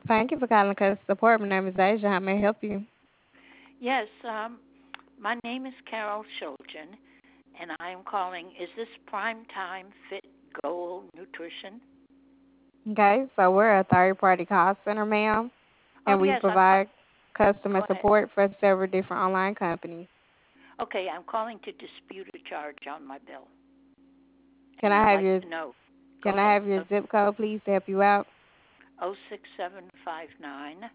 Thank you for calling customer support. My name is Asia. How may I help you? Yes, my name is Carol Shulgin, and I am calling. Is this Prime Time Fit Goal Nutrition? Okay, so we're a third party call center, ma'am, Oh, and we yes, provide customer go ahead. support for several different online companies. Okay, I'm calling to dispute a charge on my bill, Can and I I'd have like your to know. Go can I ahead. have your zip code please to help you out? 06759.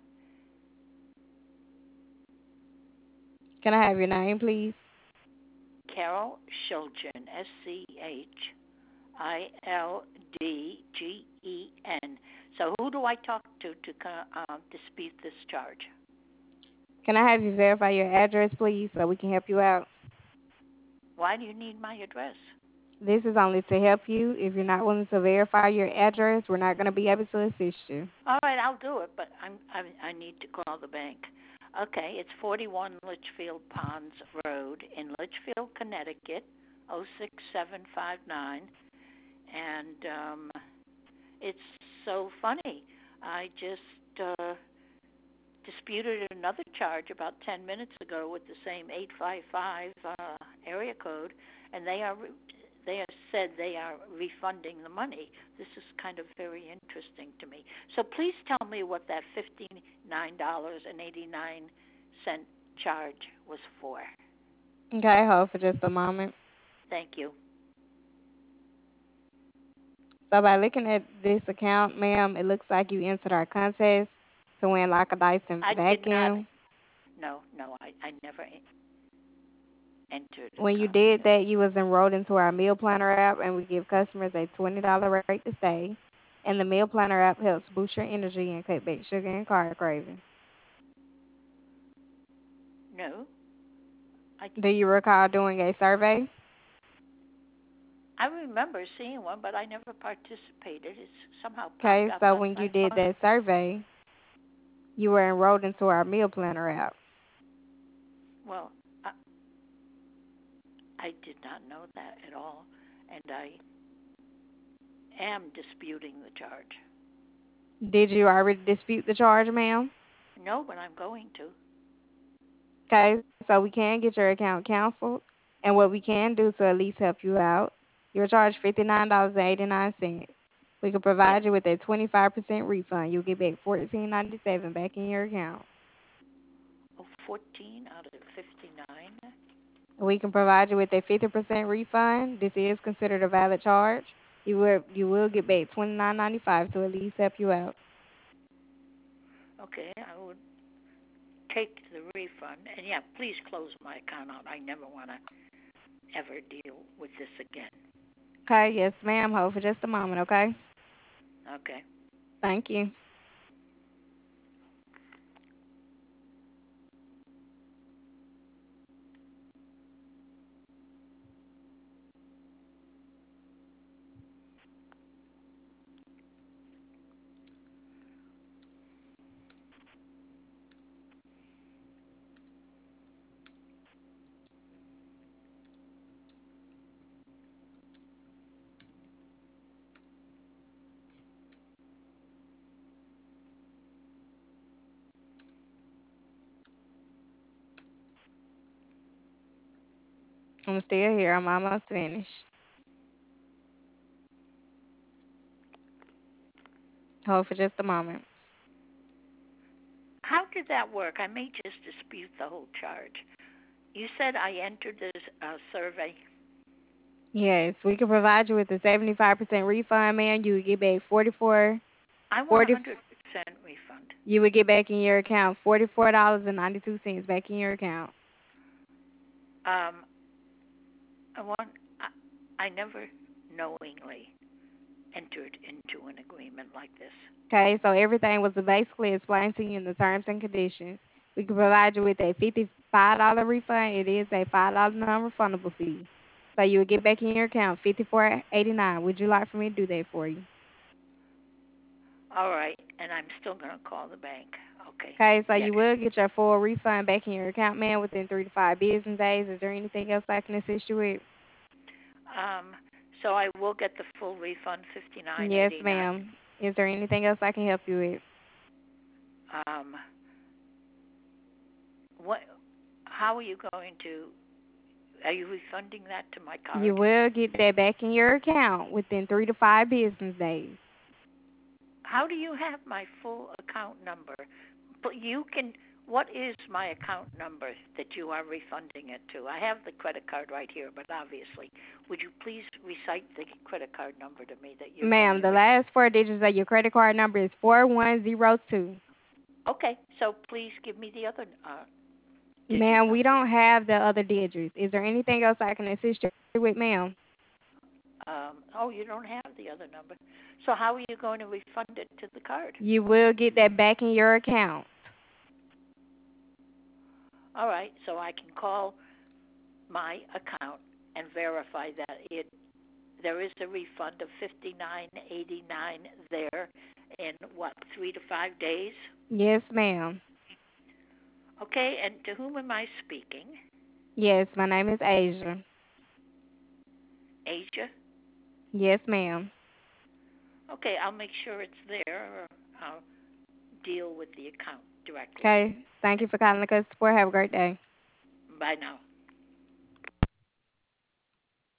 Can I have your name please? Carol Shulgin, Shildgen. So who do I talk to dispute this charge? Can I have you verify your address please so we can help you out? Why do you need my address? This is only to help you. If you're not willing to verify your address, we're not going to be able to assist you. All right, I'll do it, but I need to call the bank. Okay, it's 41 Litchfield Ponds Road in Litchfield, Connecticut, 06759, and it's so funny. I just disputed another charge about 10 minutes ago with the same 855 area code, and they have said they are refunding the money. This is kind of very interesting to me. So please tell me what that $59.89 charge was for. Okay, hold for just a moment. Thank you. So by looking at this account, ma'am, it looks like you entered our contest to win like a Dyson I did not. vacuum. No, I never entered a When you did contest. that, you was enrolled into our meal planner app, and we give customers a $20 rate to stay. And the meal planner app helps boost your energy and cut back sugar and carb cravings. No, I Do you recall doing a survey? I remember seeing one, but I never participated. It's somehow popped Okay, up so on when my you did phone. that survey, you were enrolled into our meal planner app. Well, I did not know that at all, and I am disputing the charge. Did you already dispute the charge, ma'am? No, but I'm going to. Okay, so we can get your account canceled. And what we can do to at least help you out, you're charged $59.89. We can Yes. provide you with a 25% refund. You'll get back $14.97 back in your account. Oh, 14 out of 59. We can provide you with a 50% refund. This is considered a valid charge. You will get back $29.95 to at least help you out. Okay, I would take the refund. And yeah, please close my account out. I never want to ever deal with this again. Okay, yes, ma'am. Hold for just a moment, okay? Okay. Thank you. I'm still here. I'm almost finished. Hold for just a moment. How did that work? I may just dispute the whole charge. You said I entered this survey. Yes, we can provide you with a 75% refund, man. You would get back 44, I want a 40, 100% refund. you would get back in your account $44.92 back in your account. Um, I want. I never knowingly entered into an agreement like this. Okay, so everything was basically explained to you in the terms and conditions. We can provide you with a $55 refund. It is a $5 non-refundable fee. So you would get back in your account 54.89. Would you like for me to do that for you? All right, and I'm still going to call the bank. Okay. Okay, so Yes. you will get your full refund back in your account, man, within 3 to 5 business days. Is there anything else I can assist you with? Um, so I will get the full refund, Yes, 59.89. ma'am. Is there anything else I can help you with? what? How are you going to? Are you refunding that to my You card? will get that back in your account within 3 to 5 business days. How do you have my full account number? But you can. What is my account number that you are refunding it to? I have the credit card right here, but obviously, would you please recite the credit card number to me that you're going Ma'am, to? the last 4 digits of your credit card number is 4102. Okay, so please give me the other digit Ma'am, we number. don't have the other digits. Is there anything else I can assist you with, ma'am? Oh, you don't have the other number. So how are you going to refund it to the card? You will get that back in your account. All right, so I can call my account and verify that there is a refund of $59.89 there in what, 3 to 5 days? Yes, ma'am. Okay, and to whom am I speaking? Yes, my name is Asia. Asia? Yes, ma'am. Okay, I'll make sure it's there, or I'll deal with the account directly. Okay. Thank you for calling the customer support. Have a great day. Bye now.